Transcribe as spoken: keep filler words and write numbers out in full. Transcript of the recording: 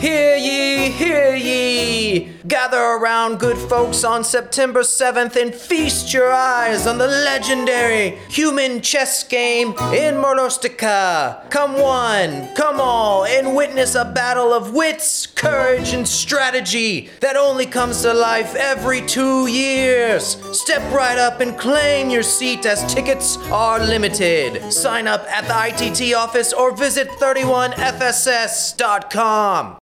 Hear ye, hear ye! Gather around, good folks, on September seventh and feast your eyes on the legendary human chess game in Morostica. Come one, come all, and witness a battle of wits, courage, and strategy that only comes to life every two years. Step right up and claim your seat as tickets are limited. Sign up at the I T T office or visit thirty-one F S S dot com.